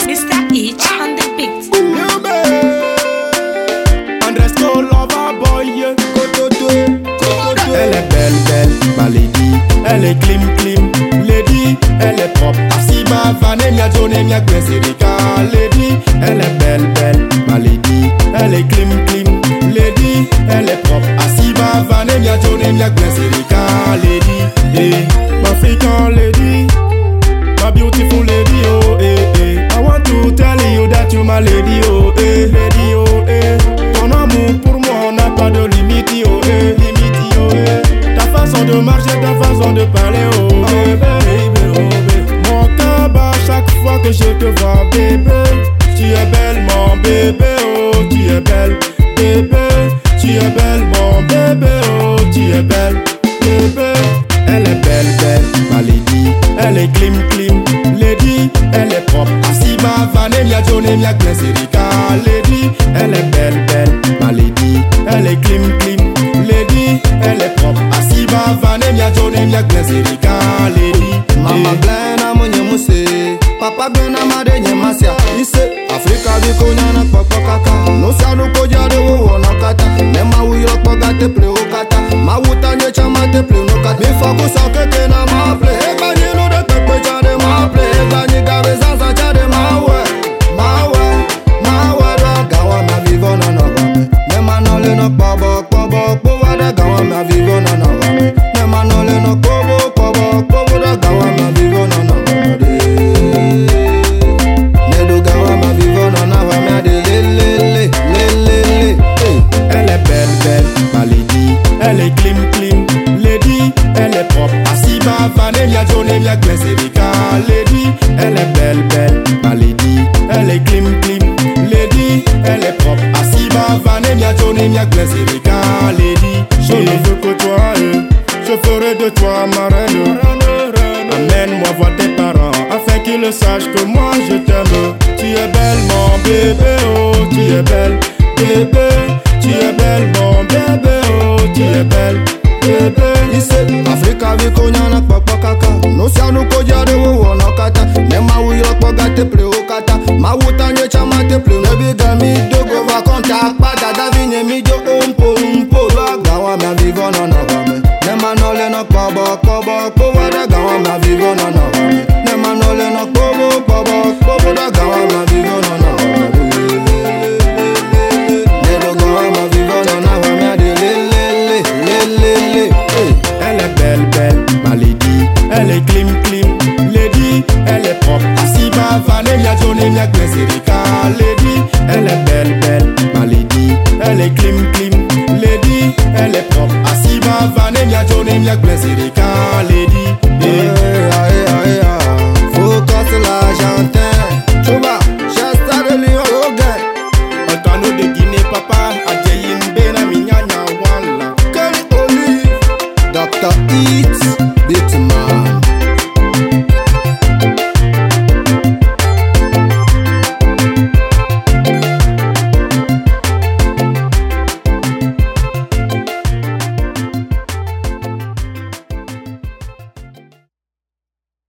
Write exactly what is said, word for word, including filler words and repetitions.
Mister H on the beat. You be underscore lover boy. Kototo, kototo. Elle est belle, belle, ma lady. Elle est clean, clean, lady. Elle est propre. Asiba, vanilla, johnny, mia, gwesirika, lady. Elle est belle, belle, ma lady. Elle est clean, clean, lady. Elle est propre. Asiba, vanilla, johnny, mia, gwesirika, lady. Hey, my African lady. My beautiful lady, oh, eh, eh. I want to tell you that you my lady, oh, eh, lady, oh, eh. Ton amour pour moi n'a pas de limite, oh, eh, limite, oh, eh. Ta façon de marcher, ta façon de parler, oh, baby, baby, oh, baby. Mon cœur bat chaque fois que je te vois, bébé. Tu es belle, mon bébé, oh, tu es belle, bébé. Tu es belle, mon bébé, oh, tu es belle, bébé. Elle est belle, belle, ma lady. Elle est clean, clean, lady. Elle est propre. Asiba, vanilla, johnny, mia, gwesirika, lady. Elle est belle, belle, ma lady. Elle est clean, clean, lady. Elle est propre. Asiba, vanilla, johnny, mia, gwesirika, lady. Mama blena mwenye muse Papa blena madenye masya Ise Afrika viko nyana kwa kwa kaka Nusia nuko jade uwo na kata Nema uyo kwa gate ple ukata Mawuta nye chama te ple nukata Mifaku sa keke na maple Eka nyilu de kekwe chade maple Eka nyigawe zanza chade mawe Mawe, mawe do Gawa mea vivo na nogame Nema nole no kobo, kobo, kobo de gawa mea vivo na nogame Nema nole no kobo, kobo, kobo de gawa mea vivo na nogame Nedo gawa mea vivo na nogame de le le le le le le Elle est belle, belle, ma lady. Elle est clean, clean, lady. Elle est propre. Asiba, vanilla, johnny, mia, gwesirika, lady. Elle est belle, belle, ma lady. Elle est clean, clean, lady. Elle est propre. Asiba, vanilla, johnny, mia, gwesirika, lady. Je ne veux que toi, eh. Je ferai de toi ma reine. Amène-moi voir tes parents afin qu'ils sachent que moi je t'aime. Tu es belle, mon bébé, oh, tu es belle, bébé. Tu es belle, mon bébé, oh, tu es belle, bébé. Ise Afrika viko nyana kwa kwa kaka Nusia nuko jade uwo na kata Nema uyo kwa gate ple ukata Mawuta nye chama te ple Nebiga mi dogo va kontak Pada da vinye mi jo umpo umpo Gawa mea vivo na nogame Nema nole no kobo kobo Kobo da gawa mea vivo na nogame Nema nole no kobo kobo Kobo da gawa mea vivo na nogame Nedo gawa mea vivo na nogame de le le le le le Elle est belle, belle, ma lady. Elle est clean, clean, lady. Elle est propre. Asiba, vanilla, johnny, mia, gwesirika, lady. Elle est belle, belle, ma lady. Elle est clean, clean, lady. Elle est propre. Asiba, vanilla, johnny, mia, gwesirika, lady.